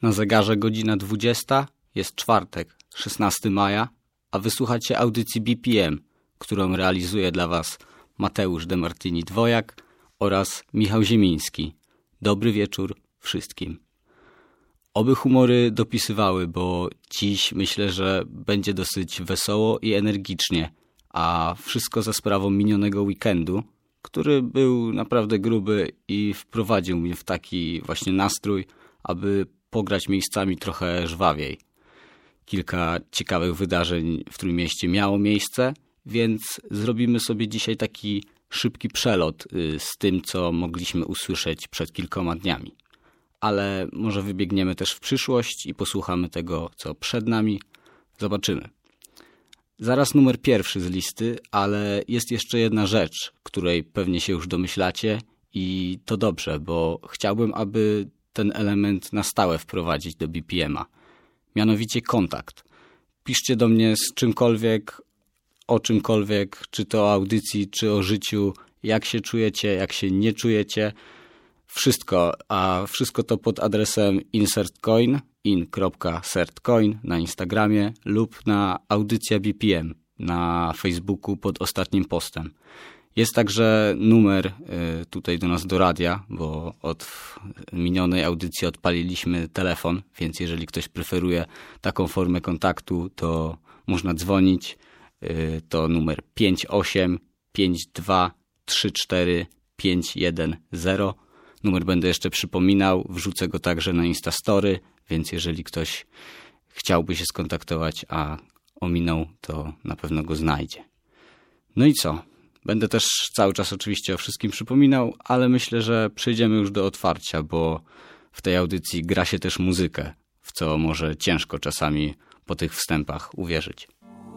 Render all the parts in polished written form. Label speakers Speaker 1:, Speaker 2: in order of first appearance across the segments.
Speaker 1: Na zegarze godzina 20, jest czwartek, 16 maja, a wysłuchacie audycji BPM, którą realizuje dla Was Mateusz De Martini-Dwojak oraz Michał Ziemiński. Dobry wieczór wszystkim. Oby humory dopisywały, bo dziś myślę, że będzie dosyć wesoło i energicznie, a wszystko za sprawą minionego weekendu, który był naprawdę gruby i wprowadził mnie w taki właśnie nastrój, aby pograć miejscami trochę żwawiej. Kilka ciekawych wydarzeń w Trójmieście miało miejsce, więc zrobimy sobie dzisiaj taki szybki przelot z tym, co mogliśmy usłyszeć przed kilkoma dniami. Ale może wybiegniemy też w przyszłość i posłuchamy tego, co przed nami. Zobaczymy. Zaraz numer pierwszy z listy, ale jest jeszcze jedna rzecz, której pewnie się już domyślacie i to dobrze, bo chciałbym, aby ten element na stałe wprowadzić do BPM-a. Mianowicie kontakt. Piszcie do mnie z czymkolwiek, o czymkolwiek, czy to o audycji, czy o życiu, jak się czujecie, jak się nie czujecie. Wszystko, a wszystko to pod adresem insertcoin, in.sertcoin na Instagramie lub na audycja BPM na Facebooku pod ostatnim postem. Jest także numer tutaj do nas do radia, bo od minionej audycji odpaliliśmy telefon, więc jeżeli ktoś preferuje taką formę kontaktu, to można dzwonić. To numer 58 52 34 510. Numer będę jeszcze przypominał, wrzucę go także na Instastory, więc jeżeli ktoś chciałby się skontaktować, a ominął, to na pewno go znajdzie. No i co? Będę też cały czas oczywiście o wszystkim przypominał, ale myślę, że przejdziemy już do otwarcia, bo w tej audycji gra się też muzykę, w co może ciężko czasami po tych wstępach uwierzyć.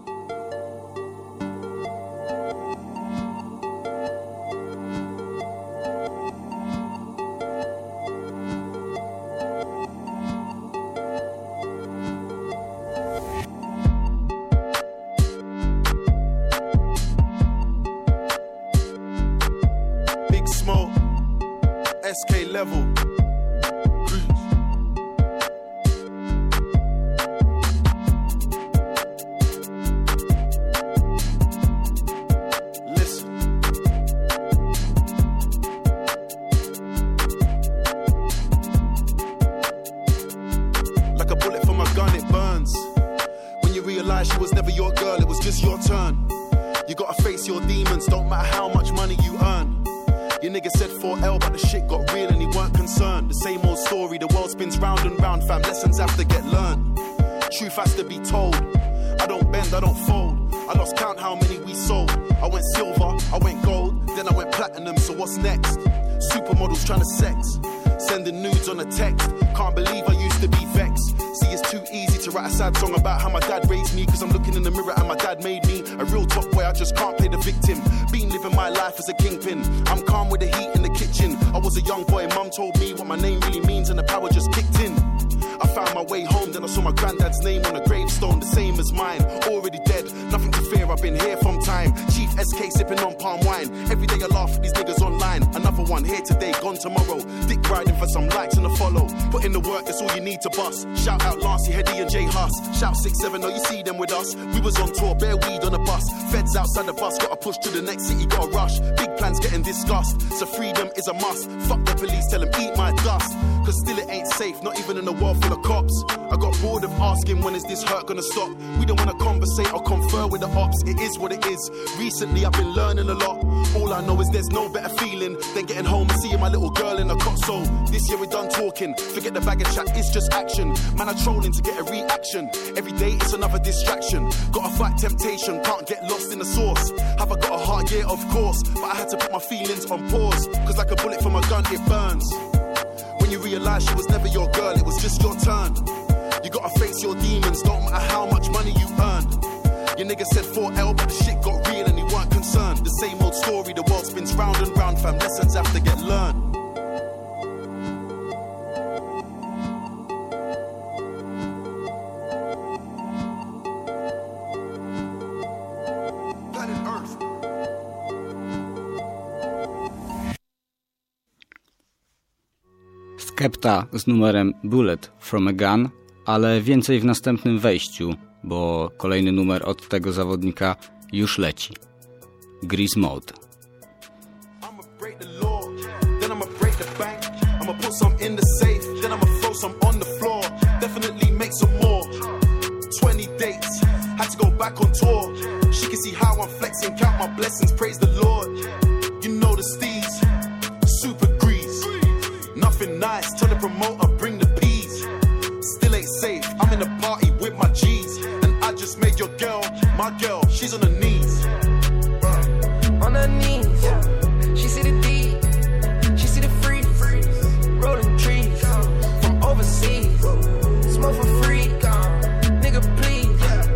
Speaker 2: SK level. Listen. Like a bullet from a gun, it burns. When you realize she was never your girl, it was just your turn. You gotta face your demons, don't matter how much money you earn. Your nigga said 4L, but the shit got real and he weren't concerned. The same old story, the world spins round and round, fam. Lessons have to get learned. Truth has to be told. I don't bend, I don't fold. I lost count how many we sold. I went silver, I went gold, then I went platinum, so what's next? Supermodels trying to sex, sending nudes on a text. Can't believe I used to be vexed. See, it's too easy to write a sad song about how my dad raised me, cause I'm looking in the mirror and my dad made me a real top boy. I just can't play the victim. Been living my life as a kingpin. I'm calm with the heat in the kitchen. I was a young boy, mum told me what my name really means and the power just kicked in. I found my way home, then I saw my granddad's name on a gravestone, the same as mine. Already dead, nothing to fear, I've been here from time. Chief SK sipping on palm wine. Every day I laugh at these niggas online. Another one here today, gone tomorrow. Dick riding for some likes and a follow. Put in the work, that's all you need to bust. Shout out Lancey, Hedy and J Huss. Shout 6-7, oh you see them with us. We was on tour, bare weed on a bus. Feds outside the bus, gotta push to the next city, gotta rush. Big plans getting discussed, so freedom is a must. Fuck the police, tell them eat my dust. Cause still it ain't safe, not even in a world full of cops. I got bored of asking when is this hurt gonna stop. We don't wanna conversate or confer with the ops. It is what it is. Recently I've been learning a lot. All I know is there's no better feeling than getting home and seeing my little girl in a cot. So this year we're done talking. Forget the bag of chat, it's just action. Man, I'm trolling to get a reaction. Every day it's another distraction. Gotta fight temptation, can't get lost in the sauce. Have I got a heart? Yeah, of course. But I had to put my feelings on pause. Cause like a bullet from a gun, it burns. When you realise she was never your girl, it was just your turn. You gotta face your demons, don't matter how much money you earned. Your nigga said 4L, but the shit got real and he weren't concerned. The same old story, the world spins round and round, fam. Lessons have to get learned. Planet Earth.
Speaker 1: Skepta z numerem Bullet from a Gun, ale więcej w następnym wejściu, bo kolejny numer od tego zawodnika już leci. Grease Mode.
Speaker 2: Had to go back on tour. She can see how I'm flexing, count my blessings, praise the Lord. You know the steez, super grease. Nothing nice, tell the promoter, bring the peas. Still ain't safe, I'm in a party with my G's. And I just made your girl, my girl, she's on her knees.
Speaker 3: On her knees, she see the D, she see the free, rolling trees from overseas. Smoke for free, nigga please.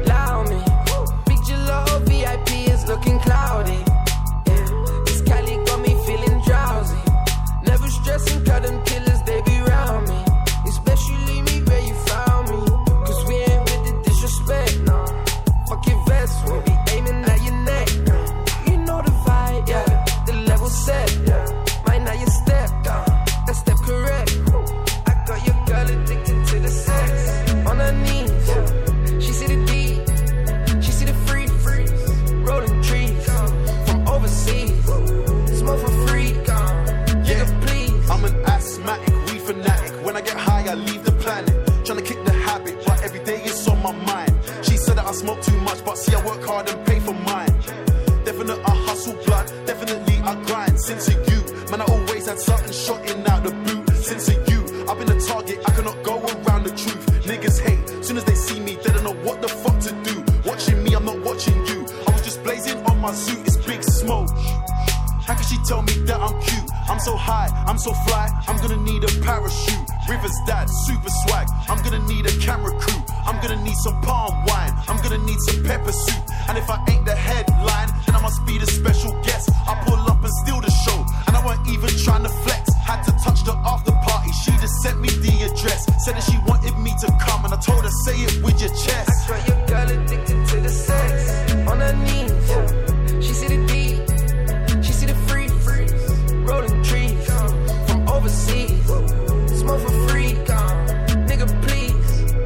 Speaker 3: Looking cloudy, yeah. This Cali got me feeling drowsy. Never stressing, cut them killers, they be round me. Especially me where you found me. Cause we ain't with the disrespect, no. Fuck your vest, we be aiming at your neck. You know the vibe, yeah. The level set, yeah. Mind now you step, that step correct. I got your girl addicted to the sex. On her knees, yeah. She see the D, she see the free, rolling trees from overseas. Smoke for free, yeah, please.
Speaker 2: I'm an asthmatic, weed fanatic. When I get high, I leave the planet. Tryna kick the habit, but every day it's on my mind. She said that I smoke too much, but see I work hard and pay for mine. Definite I hustle blood, definitely I grind. Since a you, man I always had something shotting out the boot. Since a you, I've been a target, I cannot go around the truth. Niggas hate, soon as they see me, they don't know what the fuck to do. Watching me, I'm not watching you. Blazing on my suit, it's big smoke. How can she tell me that I'm cute? I'm so high, I'm so fly, I'm gonna need a parachute. River's dad, super swag, I'm gonna need a camera crew. I'm gonna need some palm wine, I'm gonna need some pepper soup. And if I ain't the headline, then I must be the special guest. I pull up and steal the show, and I weren't even trying to flex. Had to touch the after party, she just sent me the address. Said that she wanted me to come, and I told her say it with your chest.
Speaker 3: I got your girl addicted to the sex. On her knees, she see the D, she see the free, rolling trees from overseas. Smoke for free, nigga please.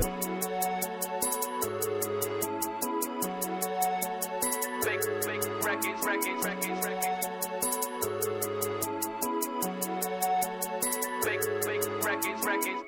Speaker 3: Big records. Big records.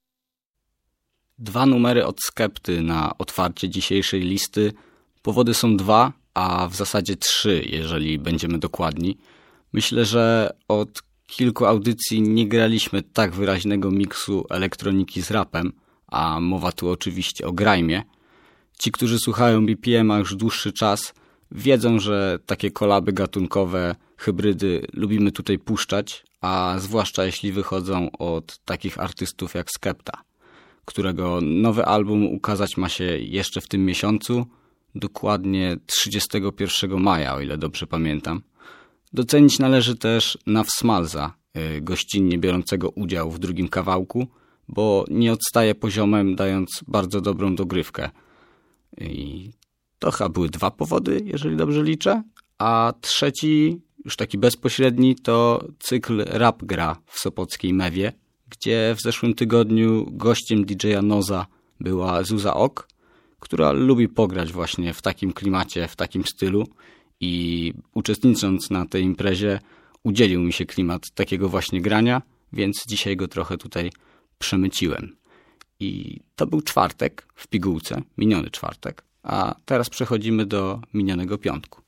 Speaker 1: Dwa numery od Skepty na otwarcie dzisiejszej listy. Powody są dwa, a w zasadzie trzy, jeżeli będziemy dokładni. Myślę, że od kilku audycji nie graliśmy tak wyraźnego miksu elektroniki z rapem, a mowa tu oczywiście o grajmie. Ci, którzy słuchają BPM-a już dłuższy czas, wiedzą, że takie kolaby gatunkowe, hybrydy lubimy tutaj puszczać, a zwłaszcza jeśli wychodzą od takich artystów jak Skepta, którego nowy album ukazać ma się jeszcze w tym miesiącu, dokładnie 31 maja, o ile dobrze pamiętam. Docenić należy też Nav Smalza, gościnnie biorącego udział w drugim kawałku, bo nie odstaje poziomem, dając bardzo dobrą dogrywkę. I to chyba były dwa powody, jeżeli dobrze liczę. A trzeci, już taki bezpośredni, to cykl Rap Gra w sopockiej Mewie, gdzie w zeszłym tygodniu gościem DJ-a Noza była Zuza Ok, która lubi pograć właśnie w takim klimacie, w takim stylu i uczestnicząc na tej imprezie udzielił mi się klimat takiego właśnie grania, więc dzisiaj go trochę tutaj przemyciłem. I to był czwartek w pigułce, miniony czwartek, a teraz przechodzimy do minionego piątku.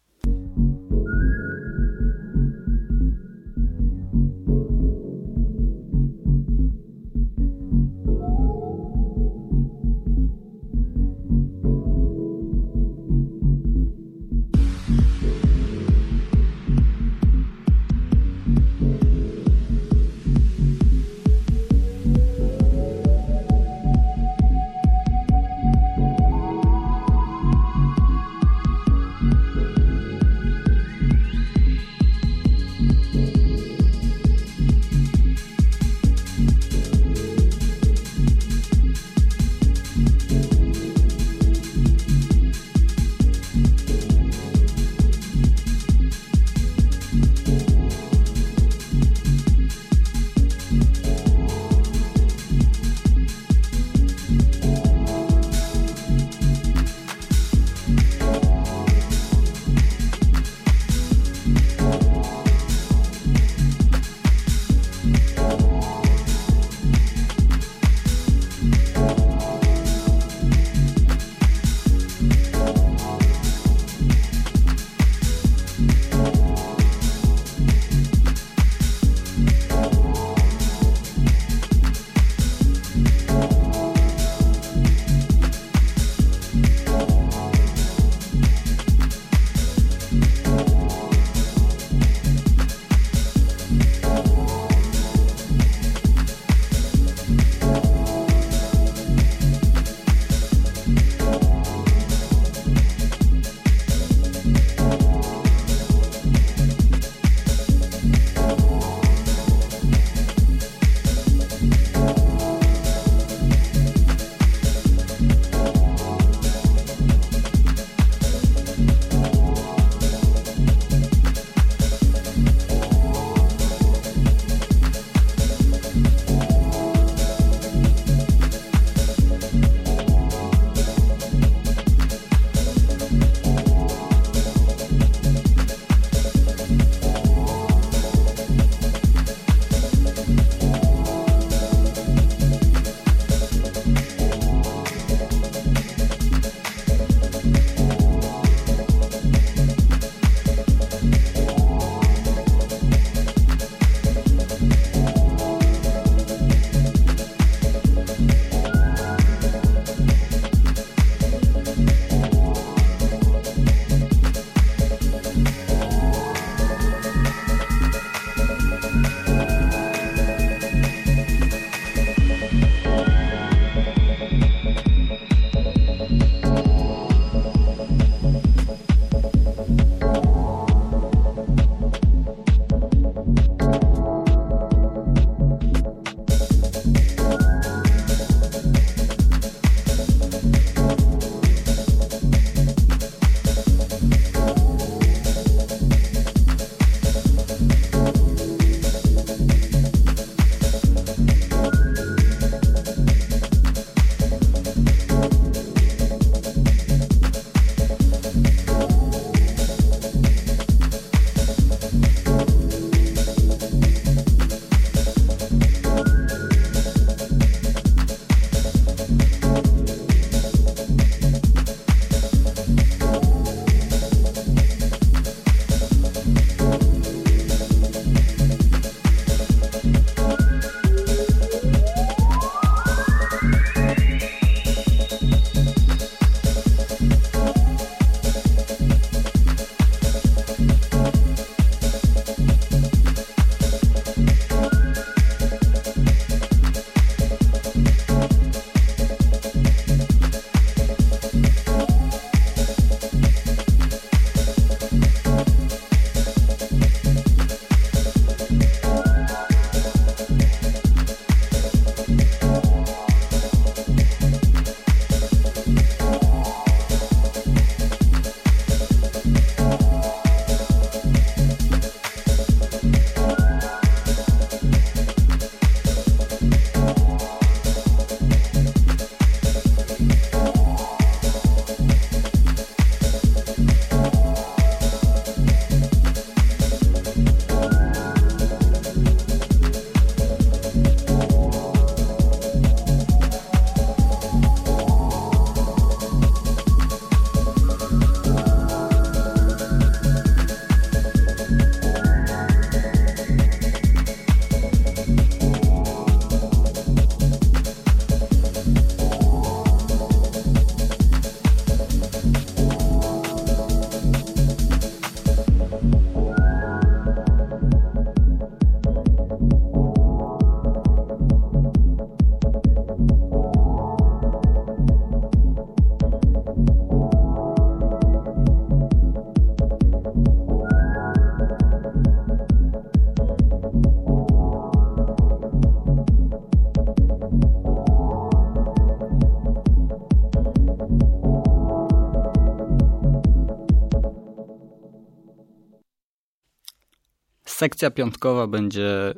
Speaker 1: Sekcja piątkowa będzie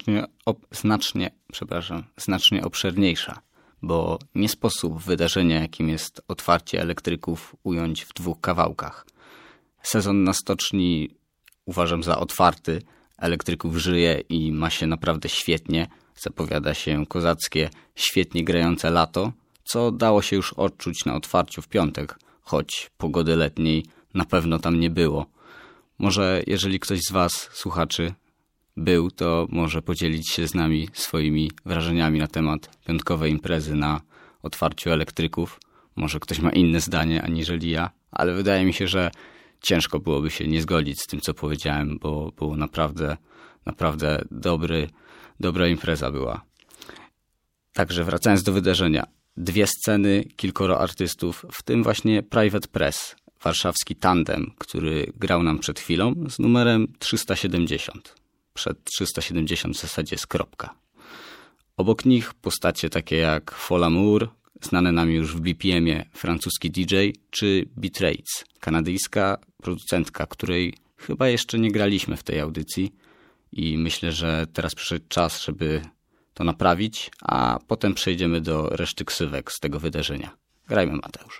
Speaker 1: znacznie obszerniejsza, bo nie sposób wydarzenia, jakim jest otwarcie Elektryków, ująć w 2 kawałkach. Sezon na stoczni uważam za otwarty. Elektryków żyje i ma się naprawdę świetnie. Zapowiada się kozackie, świetnie grające lato, co dało się już odczuć na otwarciu w piątek, choć pogody letniej na pewno tam nie było. Może jeżeli ktoś z was, słuchaczy, był, to może podzielić się z nami swoimi wrażeniami na temat piątkowej imprezy na otwarciu Elektryków. Może ktoś ma inne zdanie aniżeli ja, ale wydaje mi się, że ciężko byłoby się nie zgodzić z tym, co powiedziałem, bo było naprawdę dobra impreza była. Także wracając do wydarzenia. 2 sceny, kilkoro artystów, w tym właśnie Private Press, warszawski tandem, który grał nam przed chwilą z numerem 370. Przed 370 w zasadzie jest kropka. Obok nich postacie takie jak Folamour, znane nam już w BPM-ie francuski DJ, czy Beatrates, kanadyjska producentka, której chyba jeszcze nie graliśmy w tej audycji i myślę, że teraz przyszedł czas, żeby to naprawić, a potem przejdziemy do reszty ksywek z tego wydarzenia. Grajmy, Mateusz.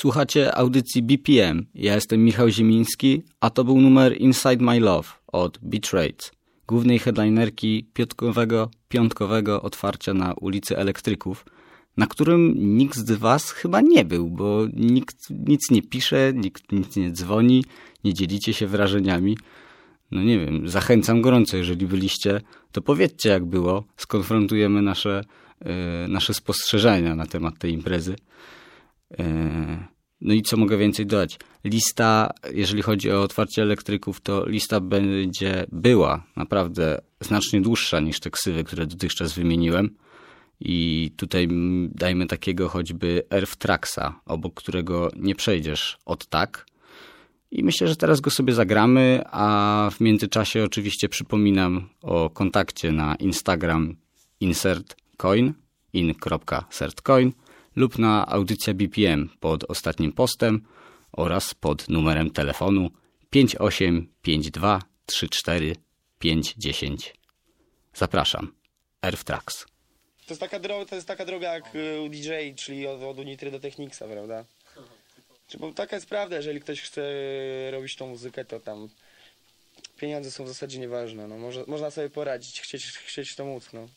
Speaker 1: Słuchacie audycji BPM. Ja jestem Michał Ziemiński, a to był numer Inside My Love od Betrayed, głównej headlinerki piątkowego otwarcia na ulicy Elektryków, na którym nikt z was chyba nie był, bo nikt nic nie pisze, nikt nic nie dzwoni, nie dzielicie się wrażeniami. No nie wiem, zachęcam gorąco, jeżeli byliście, to powiedzcie jak było, skonfrontujemy nasze spostrzeżenia na temat tej imprezy. No i co mogę więcej dodać? Lista, jeżeli chodzi o otwarcie Elektryków, to lista była naprawdę znacznie dłuższa niż te ksywy, które dotychczas wymieniłem. I tutaj dajmy takiego choćby Earth Tracksa, obok którego nie przejdziesz od tak. I myślę, że teraz go sobie zagramy, a w międzyczasie oczywiście przypominam o kontakcie na Instagram insertcoin, in.sertcoin lub na audycja BPM pod ostatnim postem oraz pod numerem telefonu 5852 34 510. Zapraszam. Earth Tracks.
Speaker 4: To jest taka droga jak u DJ, czyli od Unitry do Technicsa, prawda? Bo taka jest prawda, jeżeli ktoś chce robić tą muzykę, to tam pieniądze są w zasadzie nieważne. No, można sobie poradzić, chcieć to móc. No.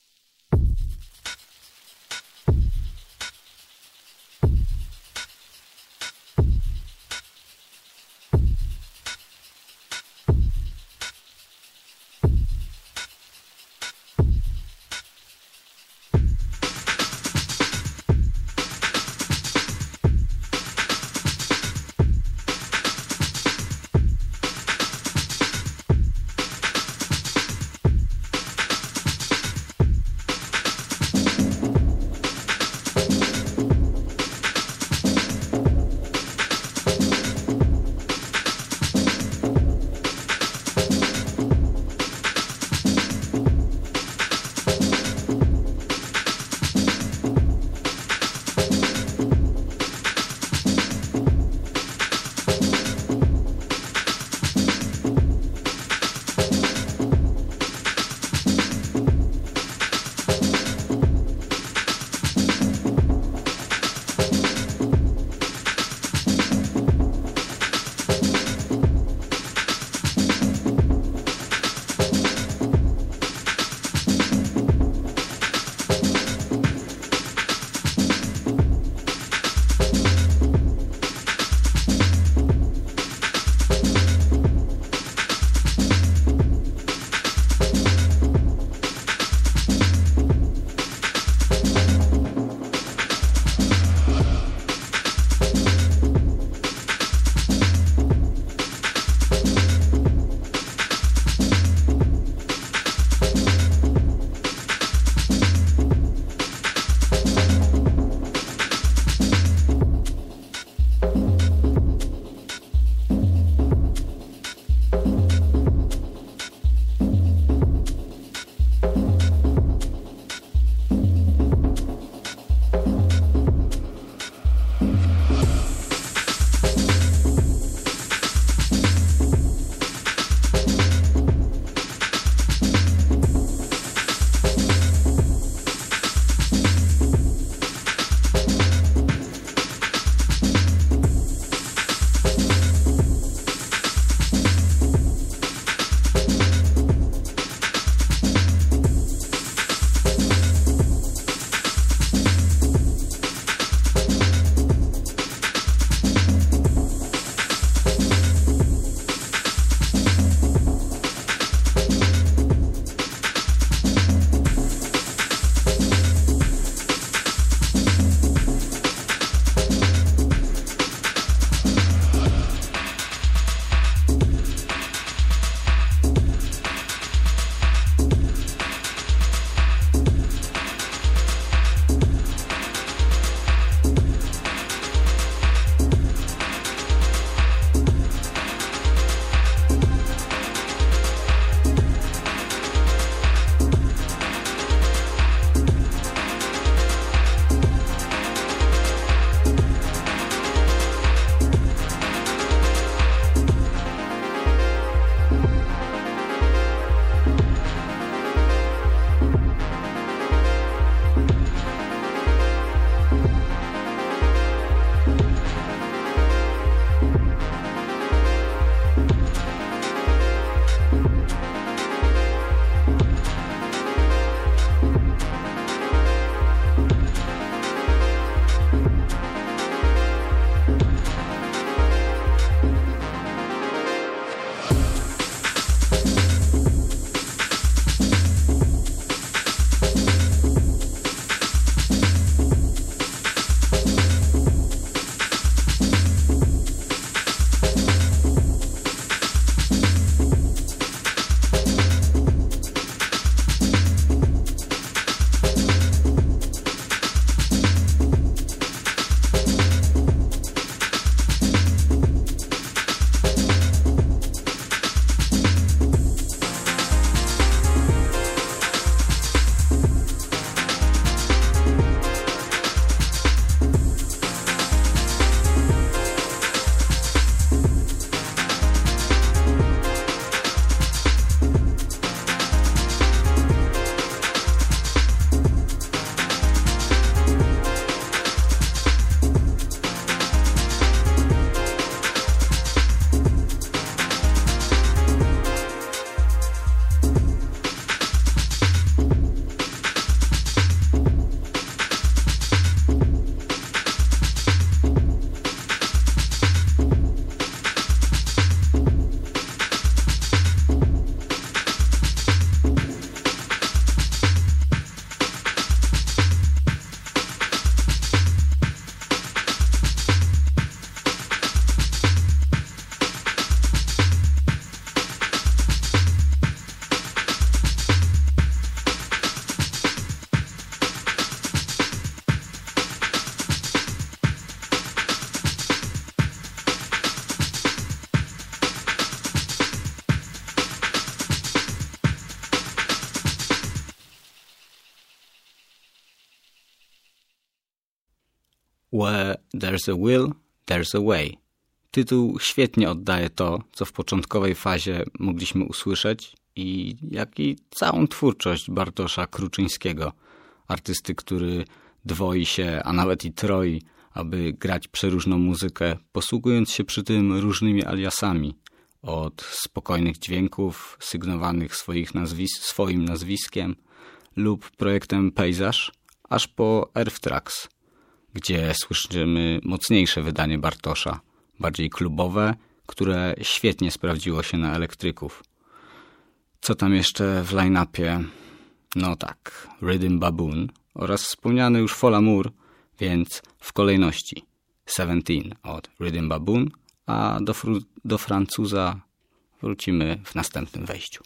Speaker 1: Where there's a will, there's a way. Tytuł świetnie oddaje to, co w początkowej fazie mogliśmy usłyszeć jak i całą twórczość Bartosza Kruczyńskiego, artysty, który dwoi się, a nawet i troi, aby grać przeróżną muzykę, posługując się przy tym różnymi aliasami, od spokojnych dźwięków sygnowanych swoim nazwiskiem lub projektem Pejzaż, aż po Earth Tracks, gdzie słyszymy mocniejsze wydanie Bartosza, bardziej klubowe, które świetnie sprawdziło się na elektryków. Co tam jeszcze w line-upie? No tak, Rhythm Baboon oraz wspomniany już Fol Amour, więc w kolejności 17 od Rhythm Baboon, a do Francuza wrócimy w następnym wejściu.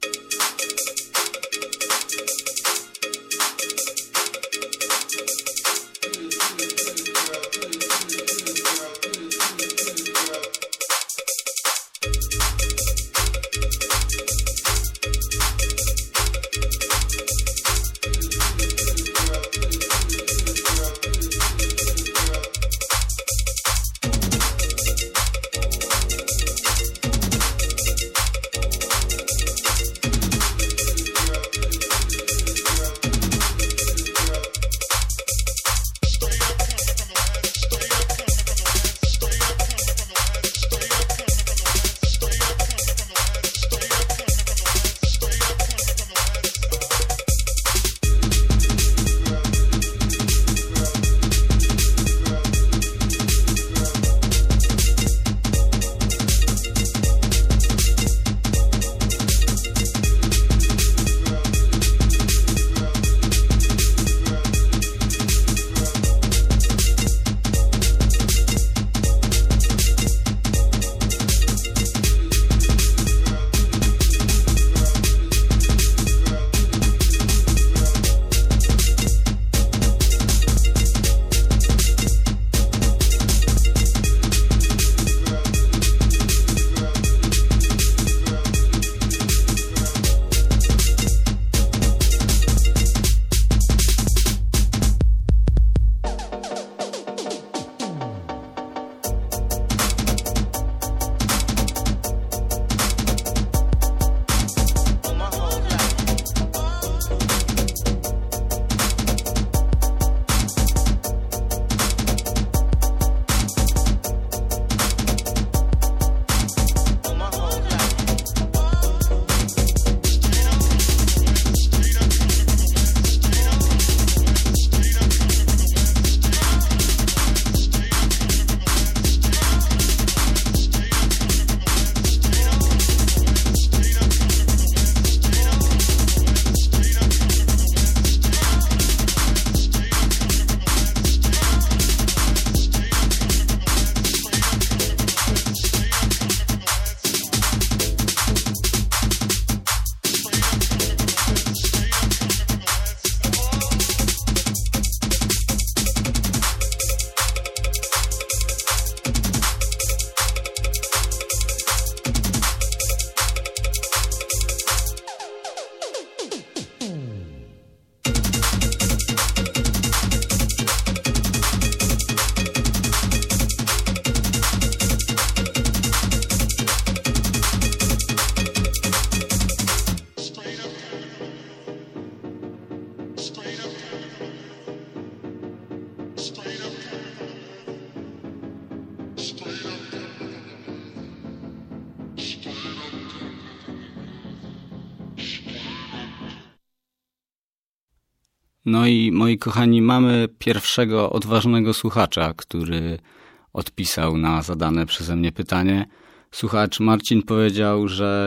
Speaker 1: No i moi kochani, mamy pierwszego odważnego słuchacza, który odpisał na zadane przeze mnie pytanie. Słuchacz Marcin powiedział, że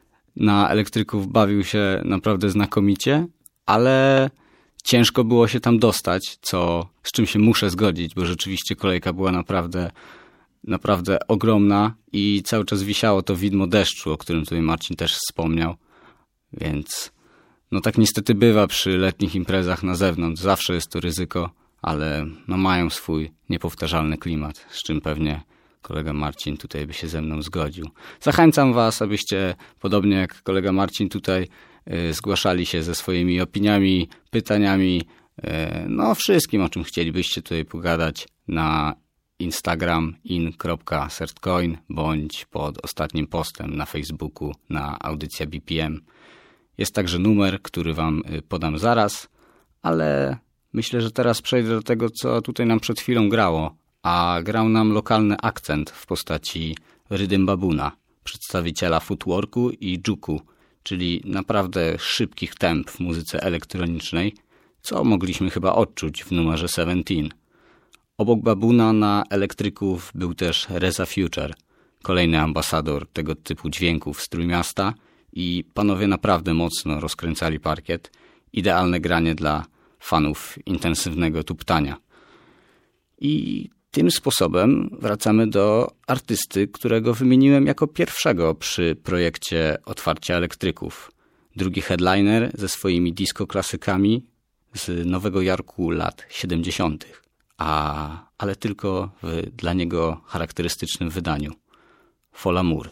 Speaker 1: na elektryków bawił się naprawdę znakomicie, ale ciężko było się tam dostać, z czym się muszę zgodzić, bo rzeczywiście kolejka była naprawdę ogromna i cały czas wisiało to widmo deszczu, o którym tutaj Marcin też wspomniał, więc no tak niestety bywa przy letnich imprezach na zewnątrz. Zawsze jest to ryzyko, ale no mają swój niepowtarzalny klimat, z czym pewnie kolega Marcin tutaj by się ze mną zgodził. Zachęcam was, abyście podobnie jak kolega Marcin tutaj zgłaszali się ze swoimi opiniami, pytaniami, no wszystkim, o czym chcielibyście tutaj pogadać. na Instagram in.sertcoin bądź pod ostatnim postem na Facebooku na Audycja BPM. Jest także numer, który wam podam zaraz, ale myślę, że teraz przejdę do tego, co tutaj nam przed chwilą grało, a grał nam lokalny akcent w postaci Rhythm Baboona, przedstawiciela footworku i juku, czyli naprawdę szybkich temp w muzyce elektronicznej, co mogliśmy chyba odczuć w numerze 17. Obok Baboona na elektryków był też Reza Future, kolejny ambasador tego typu dźwięków z Trójmiasta i panowie naprawdę mocno rozkręcali parkiet. Idealne granie dla fanów intensywnego tuptania. I tym sposobem wracamy do artysty, którego wymieniłem jako pierwszego przy projekcie Otwarcia Elektryków. Drugi headliner ze swoimi disco-klasykami z Nowego Jorku lat 70., ale tylko w dla niego charakterystycznym wydaniu. Folamour.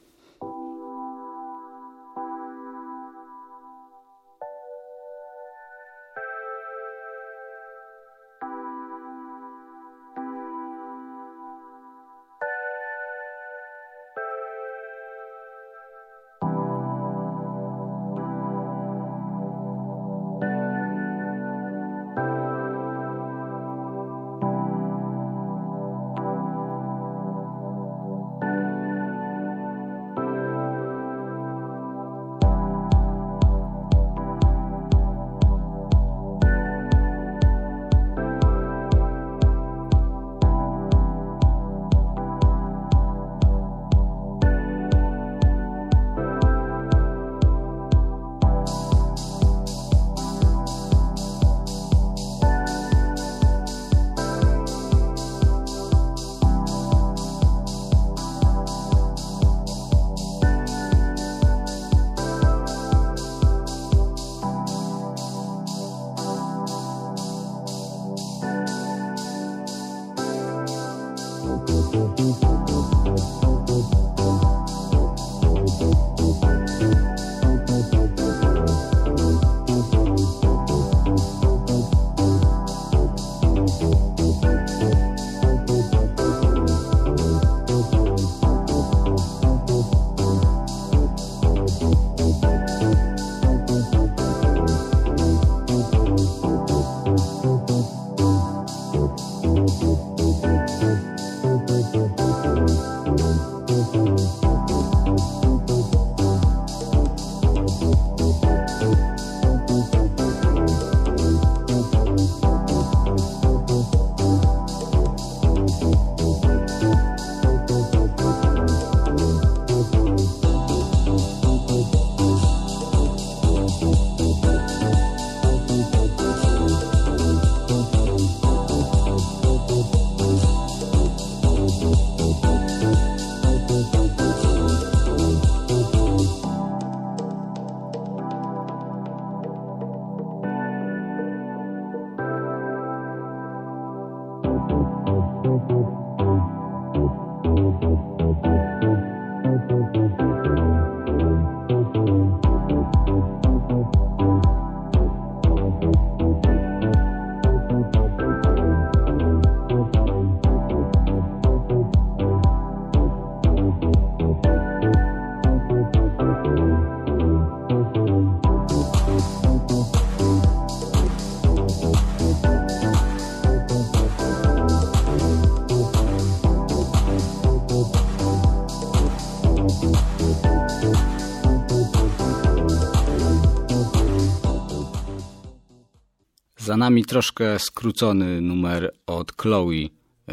Speaker 1: Za nami troszkę skrócony numer od Chloe,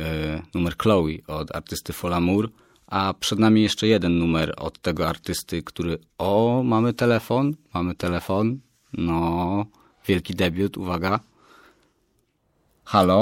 Speaker 1: numer Chloe od artysty Folamour, a przed nami jeszcze jeden numer od tego artysty, który... O, mamy telefon, no, wielki debiut, uwaga. Halo?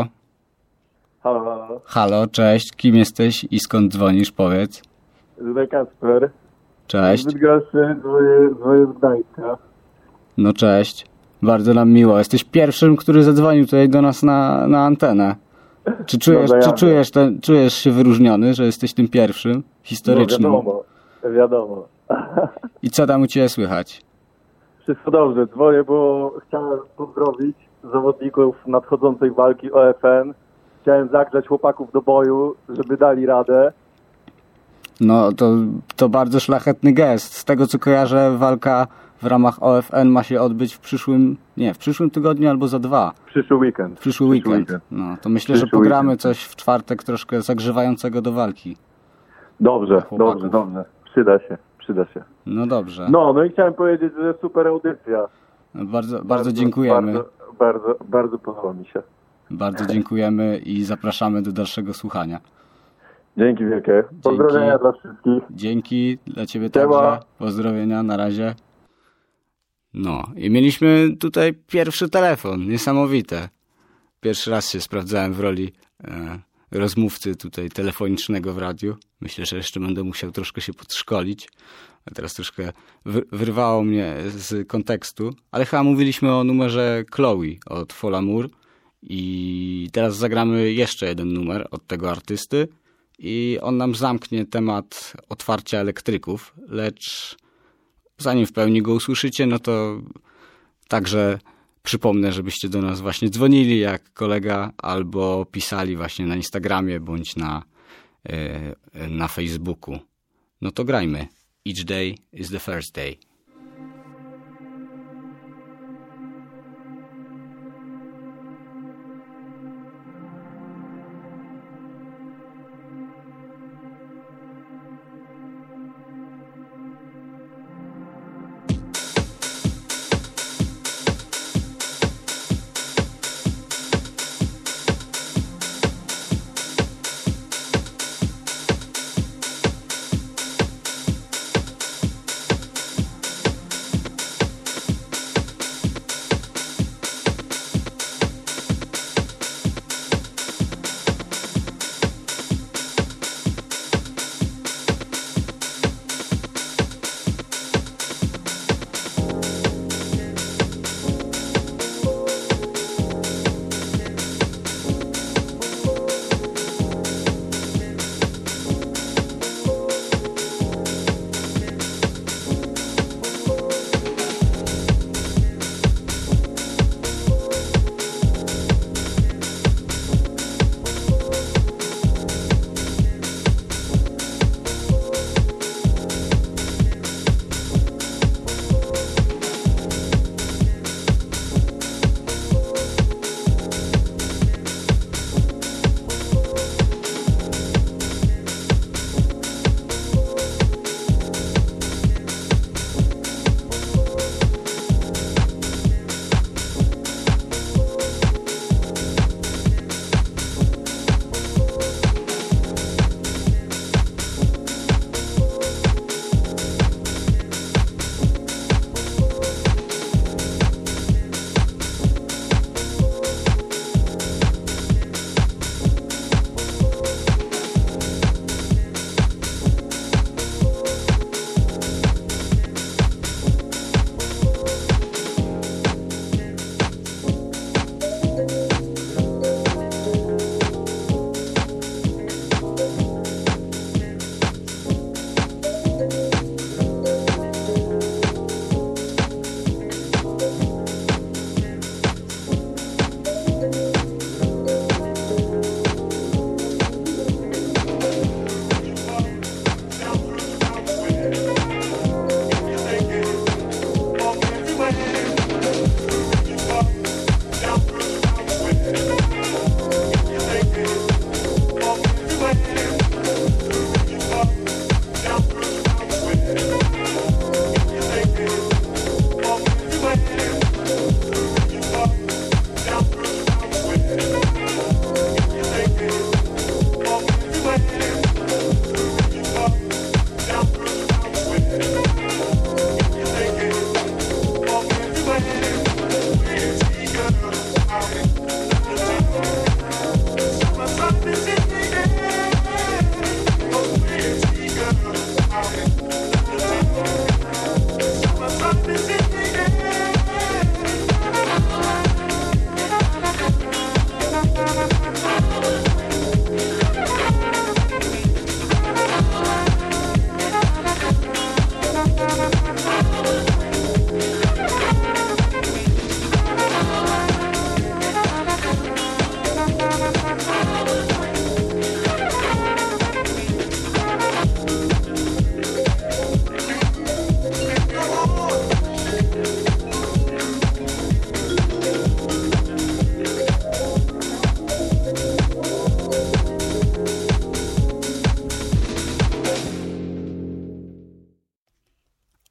Speaker 5: Halo.
Speaker 1: Halo, cześć, kim jesteś i skąd dzwonisz, powiedz.
Speaker 5: Tutaj Kasper.
Speaker 1: Cześć.
Speaker 5: Z Bydgoszczy, dzwonię z Gdańska.
Speaker 1: No cześć, bardzo nam miło. Jesteś pierwszym, który zadzwonił tutaj do nas na antenę. Czy czujesz się wyróżniony, że jesteś tym pierwszym historycznym?
Speaker 5: No wiadomo.
Speaker 1: I co tam u Ciebie słychać?
Speaker 5: Wszystko dobrze, dzwonię, bo chciałem pozdrowić zawodników nadchodzącej walki OFN, chciałem zagrzać chłopaków do boju, żeby dali radę.
Speaker 1: No to bardzo szlachetny gest. Z tego co kojarzę, walka w ramach OFN ma się odbyć w przyszłym tygodniu albo za 2.
Speaker 5: Przyszły weekend.
Speaker 1: Przyszły weekend. No to myślę, że pogramy coś w czwartek troszkę zagrzewającego do walki.
Speaker 5: Dobrze. Przyda się.
Speaker 1: No dobrze.
Speaker 5: No i chciałem powiedzieć, że super audycja.
Speaker 1: Bardzo dziękujemy.
Speaker 5: Bardzo podoba mi się.
Speaker 1: Bardzo dziękujemy i zapraszamy do dalszego słuchania.
Speaker 5: Dzięki wielkie. Pozdrowienia dla wszystkich.
Speaker 1: Dzięki dla ciebie także. Pozdrowienia, na razie. No i mieliśmy tutaj pierwszy telefon. Niesamowite. Pierwszy raz się sprawdzałem w roli rozmówcy tutaj telefonicznego w radiu. Myślę, że jeszcze będę musiał troszkę się podszkolić. A teraz troszkę wyrwało mnie z kontekstu. Ale chyba mówiliśmy o numerze Chloe od Folamour. I teraz zagramy jeszcze jeden numer od tego artysty. I on nam zamknie temat otwarcia elektryków. Lecz zanim w pełni go usłyszycie, no to także przypomnę, żebyście do nas właśnie dzwonili jak kolega albo pisali właśnie na Instagramie bądź na Facebooku. No to grajmy. Each day is the first day.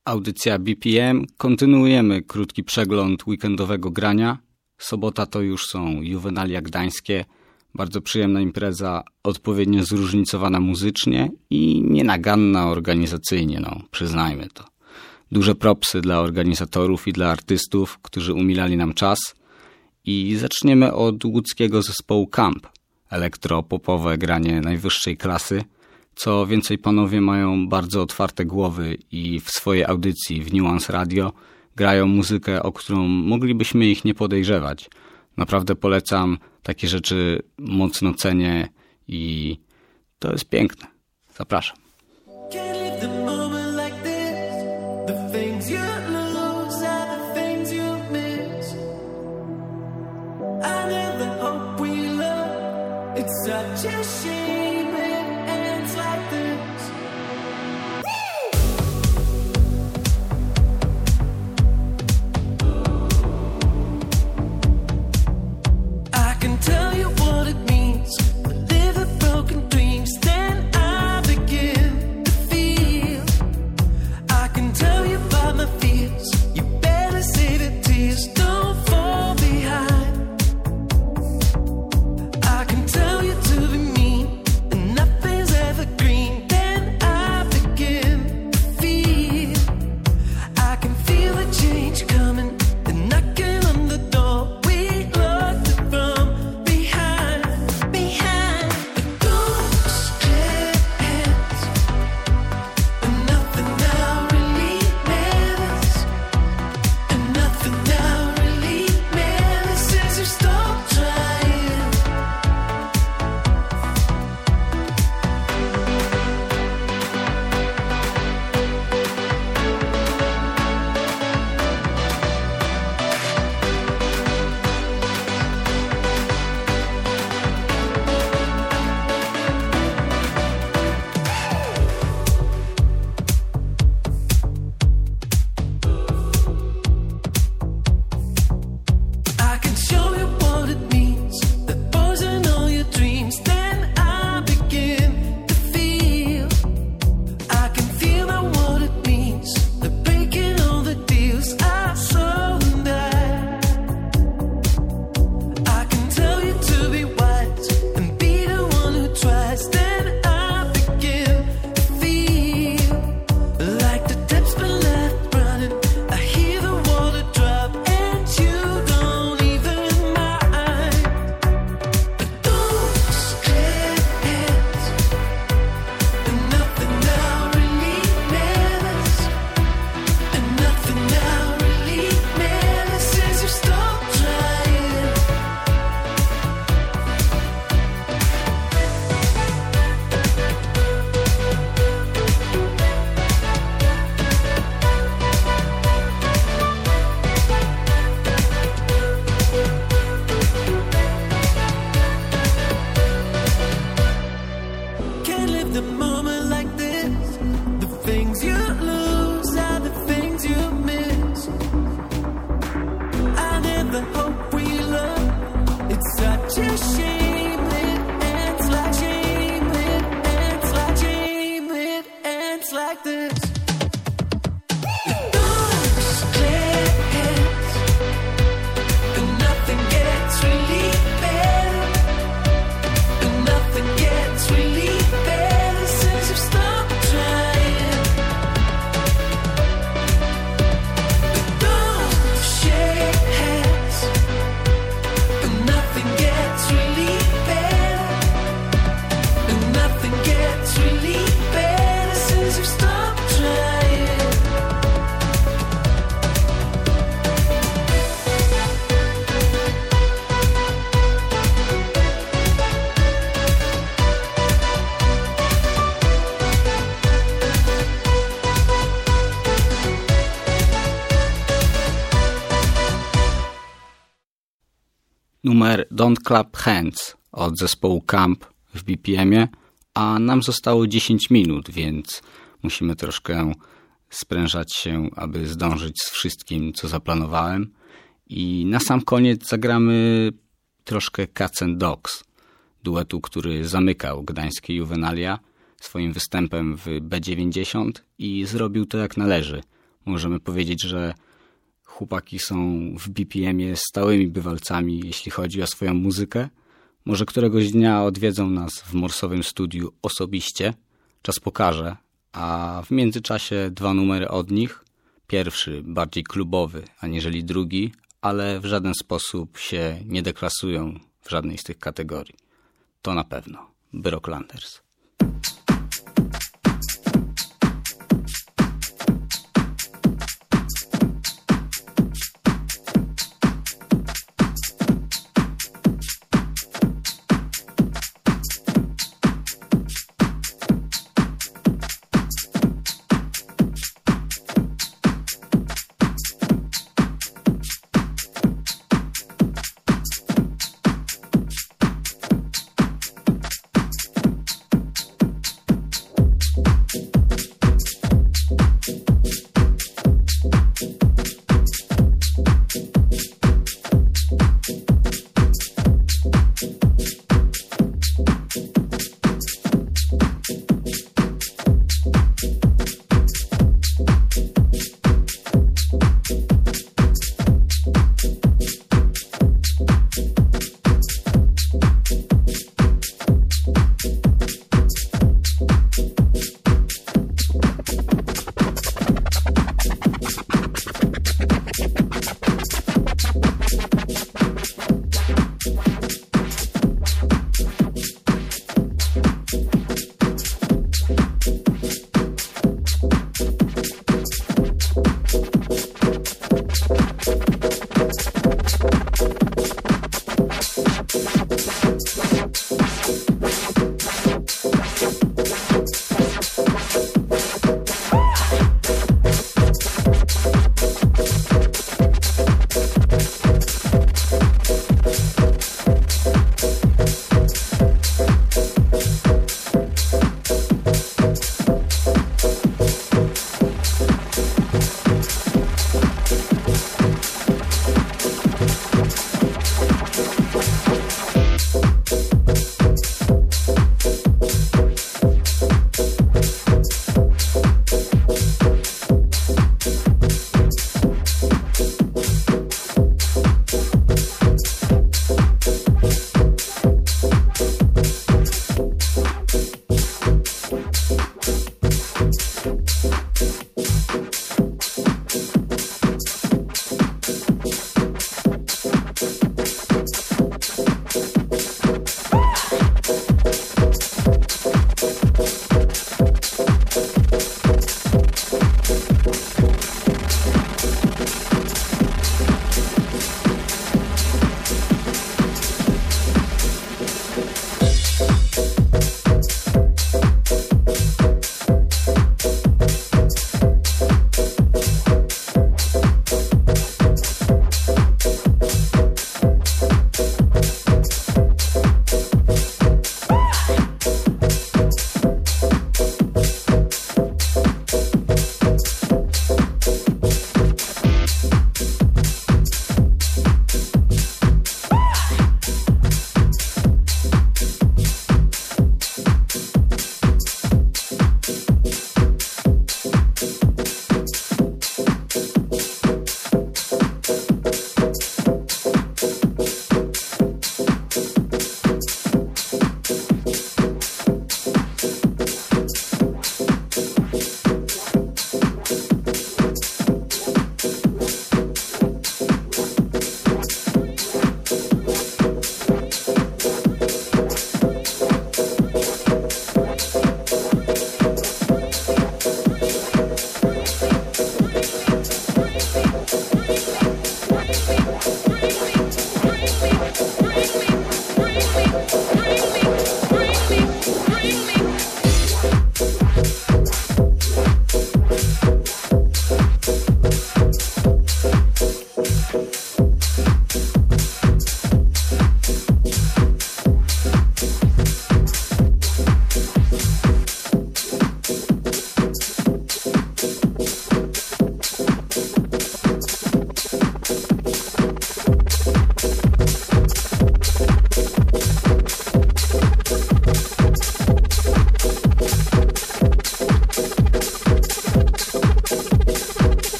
Speaker 1: Audycja BPM. Kontynuujemy krótki przegląd weekendowego grania. Sobota to już są Juwenalia Gdańskie. Bardzo przyjemna impreza, odpowiednio zróżnicowana muzycznie i nienaganna organizacyjnie, przyznajmy to. Duże propsy dla organizatorów i dla artystów, którzy umilali nam czas. I zaczniemy od łódzkiego zespołu Camp. Elektropopowe granie najwyższej klasy. Co więcej, panowie mają bardzo otwarte głowy i w swojej audycji w Nuance Radio grają muzykę, o którą moglibyśmy ich nie podejrzewać. Naprawdę polecam, takie rzeczy mocno cenię i to jest piękne. Zapraszam. Numer Don't Clap Hands od zespołu Camp w BPM-ie, a nam zostało 10 minut, więc musimy troszkę sprężać się, aby zdążyć z wszystkim, co zaplanowałem. I na sam koniec zagramy troszkę Cats and Dogs, duetu, który zamykał gdańskie Juwenalia swoim występem w B90 i zrobił to jak należy. możemy powiedzieć, że chłopaki są w BPM-ie stałymi bywalcami, jeśli chodzi o swoją muzykę. Może któregoś dnia odwiedzą nas w Morsowym studiu osobiście. Czas pokaże. A w międzyczasie 2 numery od nich. Pierwszy bardziej klubowy, aniżeli drugi, ale w żaden sposób się nie deklasują w żadnej z tych kategorii. To na pewno. Broklanders.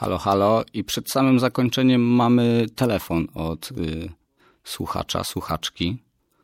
Speaker 1: Halo, halo. I przed samym zakończeniem mamy telefon od słuchacza, słuchaczki.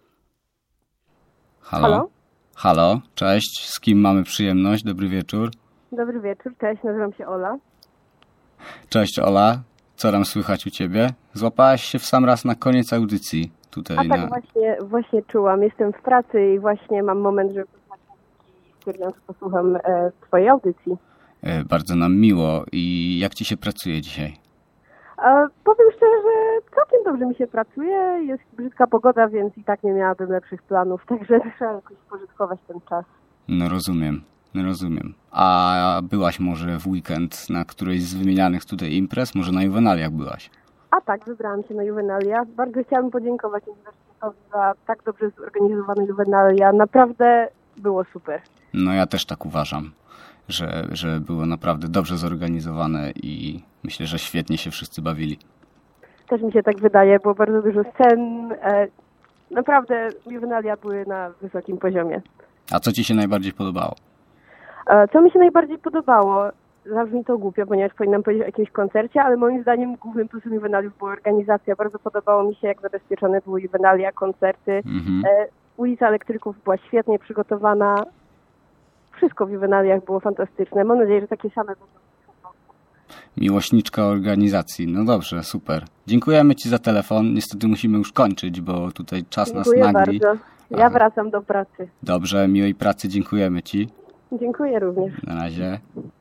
Speaker 1: Halo?
Speaker 6: Halo?
Speaker 1: Halo, cześć. Z kim mamy przyjemność? Dobry wieczór.
Speaker 6: Dobry wieczór, cześć, nazywam się Ola.
Speaker 1: Cześć Ola. Co tam słychać u ciebie? Złapałaś się w sam raz na koniec audycji. Tutaj
Speaker 6: A tak właśnie czułam. Jestem w pracy i właśnie mam moment, żeby posłuchać muzyki i stwierdziłam, że posłucham twojej audycji.
Speaker 1: Bardzo nam miło. I jak ci się pracuje dzisiaj?
Speaker 6: Powiem szczerze, że całkiem dobrze mi się pracuje. Jest brzydka pogoda, więc i tak nie miałabym lepszych planów, także trzeba jakoś spożytkować ten czas.
Speaker 1: No rozumiem. A byłaś może w weekend na którejś z wymienianych tutaj imprez? Może na Juwenaliach byłaś?
Speaker 6: A tak, wybrałam się na Juwenalia. Bardzo chciałabym podziękować Uniwersytetowi za tak dobrze zorganizowane Juwenalia. Naprawdę było super.
Speaker 1: No ja też tak uważam, że było naprawdę dobrze zorganizowane i myślę, że świetnie się wszyscy bawili.
Speaker 6: Też mi się tak wydaje, było bardzo dużo scen. Naprawdę Juwenalia były na wysokim poziomie.
Speaker 1: A co ci się najbardziej podobało?
Speaker 6: Co mi się najbardziej podobało? Zabrzmi to głupio, ponieważ powinnam powiedzieć o jakimś koncercie, ale moim zdaniem głównym plusem Juwenaliów była organizacja. Bardzo podobało mi się, jak zabezpieczone były Juwenalia, koncerty. Ulica Elektryków była świetnie przygotowana. Wszystko w Juwenaliach było fantastyczne. Mam nadzieję, że takie same będą.
Speaker 1: Miłośniczka organizacji. No dobrze, super. Dziękujemy ci za telefon. Niestety musimy już kończyć, bo tutaj czas nas nagli.
Speaker 6: Dziękuję bardzo. Ja wracam do pracy.
Speaker 1: Dobrze, miłej pracy. Dziękujemy ci.
Speaker 6: Dziękuję również.
Speaker 1: Na razie.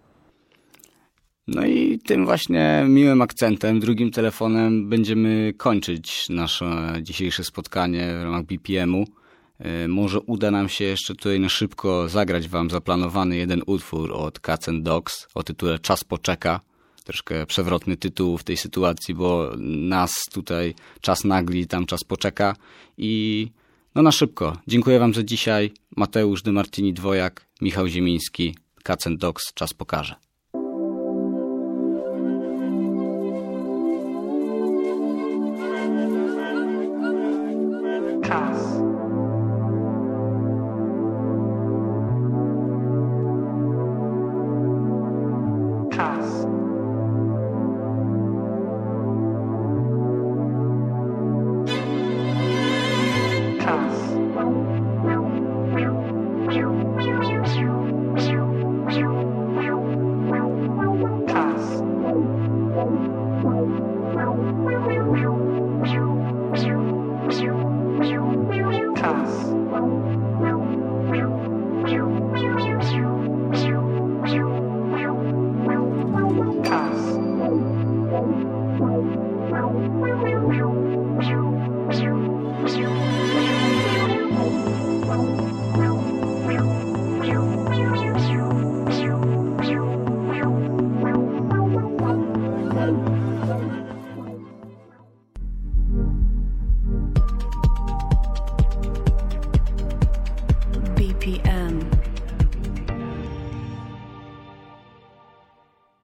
Speaker 1: No i tym właśnie miłym akcentem, drugim telefonem będziemy kończyć nasze dzisiejsze spotkanie w ramach BPM-u. Może uda nam się jeszcze tutaj na szybko zagrać wam zaplanowany jeden utwór od Cats and Dogs o tytule Czas poczeka. Troszkę przewrotny tytuł w tej sytuacji, bo nas tutaj czas nagli, tam czas poczeka. I no na szybko. Dziękuję wam za dzisiaj. Mateusz De Martini Dwojak, Michał Ziemiński, Cats and Dogs, czas pokaże.
Speaker 7: BPM.